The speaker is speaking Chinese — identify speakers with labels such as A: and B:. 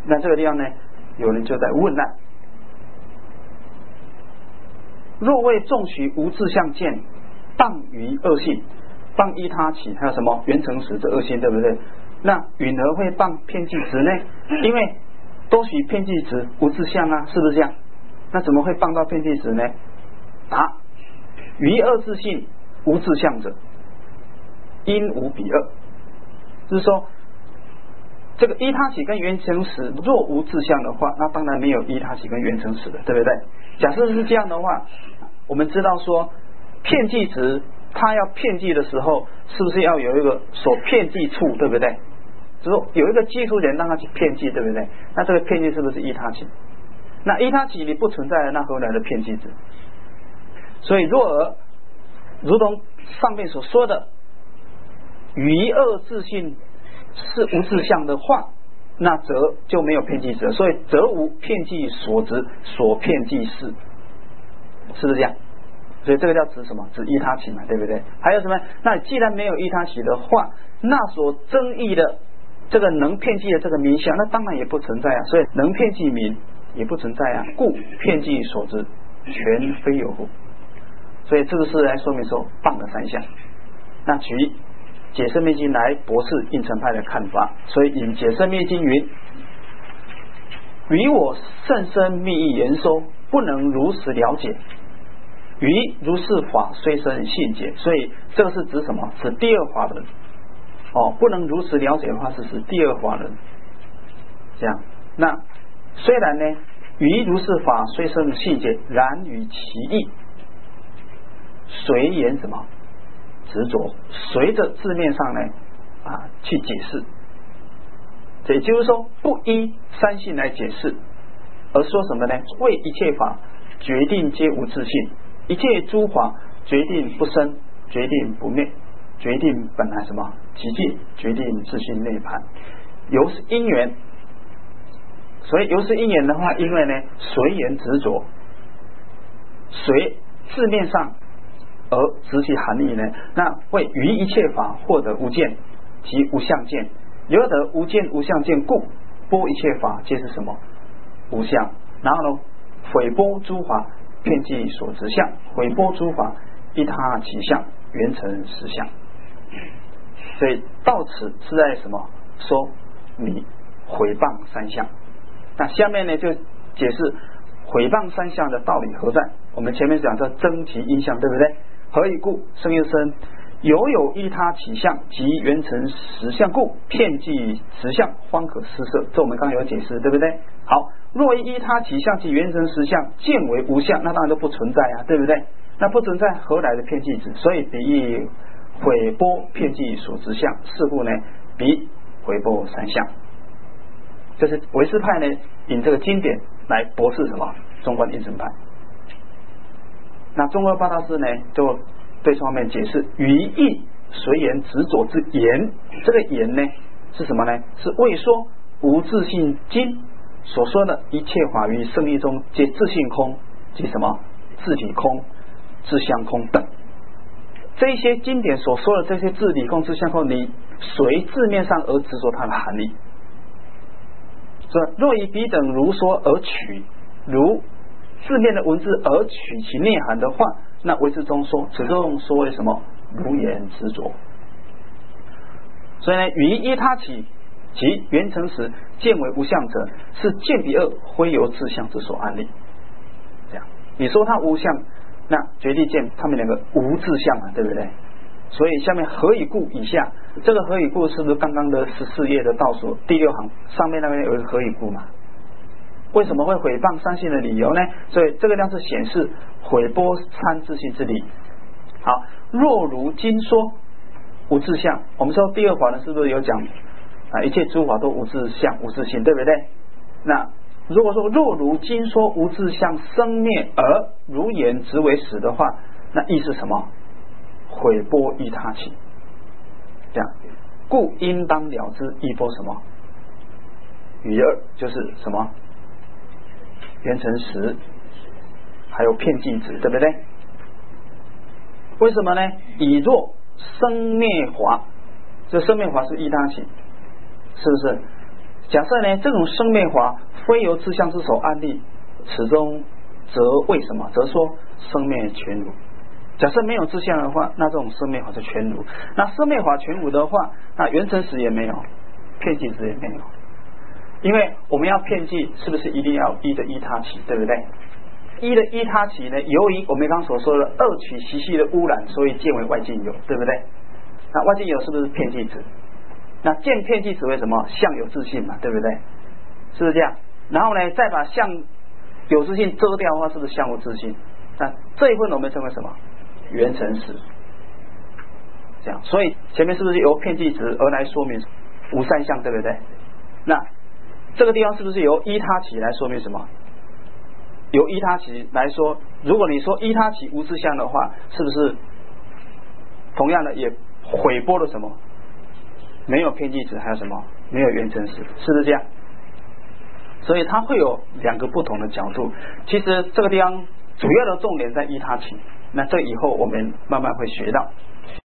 A: 那这个地方呢，有人就在问了：若为众许无自相见，谤于恶性，谤依他起，还有什么缘成实这恶性，对不对？那允何会谤遍计执呢？因为都许遍计执无自相啊，是不是这样？那怎么会谤到遍计执呢？答：于恶自性无自相者，因无彼恶。就是说，这个依他起跟缘成实若无自相的话，那当然没有依他起跟缘成实的，对不对？假设是这样的话，我们知道说遍计执他要遍计的时候，是不是要有一个所遍计处，对不对？就是说有一个技术人让他去遍计，对不对？那这个遍计是不是依他起？那依他起你不存在了，那何来的遍计执？所以若而如同上面所说的于恶自性是无自相的话，那则就没有遍计执，所以则无遍计所执所遍计事，是不是这样？所以这个叫指什么？指依他起嘛，对不对？还有什么？那既然没有依他起的话，那所争议的这个能遍计的这个名相，那当然也不存在啊。所以能遍计名也不存在啊，故遍计所知全非有乎？所以这个是来说明说谤的三项。那举解释密经来驳斥应成派的看法，所以引解释密经云：于我甚深密意言说，不能如实了解。于如是法虽生信解，所以这个是指什么？指第二法轮。不能如实了解的话，是指第二法轮。这样，那虽然呢，于如是法虽生信解，然于其意随言什么执着，随着字面上呢去解释。这也就是说，不依三性来解释，而说什么呢？为一切法决定皆无自性，一切诸法决定不生，决定不灭，决定本来什么极尽，决定自性内盘。由是因缘，所以由是因缘的话，因为呢随缘执着，随字面上而执其含义呢，那会于一切法获得无见及无相见，由得无见无相见故，拨一切法皆是什么无相。然后呢，毁拨诸法遍计所执相，毁拨诸法依他其相，缘成实相。所以到此是在什么？说你毁谤三相。那下面呢就解释毁谤三相的道理何在。我们前面讲这争其因相，对不对？何以故？生又生，有依他起相及缘成实相故，遍计实相方可施设。这我们刚刚有解释，对不对？好，若依他起相及缘成实相见为无相，那当然都不存在啊，对不对？那不存在，何来的遍计执？所以比喻毁拨遍计所执相，是故呢比毁拨三相。这是唯识派呢引这个经典来驳斥什么中观应成派。那中观八大师呢就对这方面解释：于意随言执着之言，这个言呢是什么呢？是为说无自性经所说的一切法于圣义中皆自性空，即什么自体空、自相空等。这一些经典所说的这些自体空、自相空，你随字面上而执着它的含义。说若以彼等如说而取，如字面的文字而取其内涵的话，那唯识中说此中说为什么如言执着。所以呢，于依他起其缘成时见为无相者，是见彼二非由自相之所安立。这样你说它无相，那决定见他们两个无自相嘛，对不对？所以下面何以故以下，这个何以故是不是刚刚的14页的倒数第6行上面那边有一个何以故嘛？为什么会毁谤三性的理由呢？所以这个量是显示毁拨三自性之理。好，若如今说无自相，我们说第二法呢是不是有讲一切诸法都无自相无自性，对不对？那如果说若如今说无自相生灭而如言执为实的话，那意是什么？毁拨依他起，这样故应当了知依拨什么于二，就是什么缘成实，还有遍计执，对不对？为什么呢？以若生灭法，这生灭法是依他起，是不是？ 假设呢这种生灭法非由自相之手安立，此中则为什么？则说生灭全如。假设没有自相的话，那这种生灭法就全如。那生灭法全如的话，那缘成实也没有，遍计值也没有。因为我们要遍计，是不是一定要一的依他起，对不对？一的依他起呢，由于我们刚所说的二取习气的污染，所以见为外境有，对不对？那外境有是不是遍计值？那见遍计值为什么？相有自性嘛，对不对？是不是这样？然后呢，再把相有自性遮掉的话，是不是相无自性？那这一份我们称为什么？缘成实。这样，所以前面是不是由遍计值而来说明无三相，对不对？那这个地方是不是由依他起来说明什么？由依他起来说，如果你说依他起无自相的话，是不是同样的也毁拨了什么？没有遍计值，还有什么？没有缘成实，是不是这样？所以它会有两个不同的角度。其实这个地方主要的重点在依他起，那这以后我们慢慢会学到。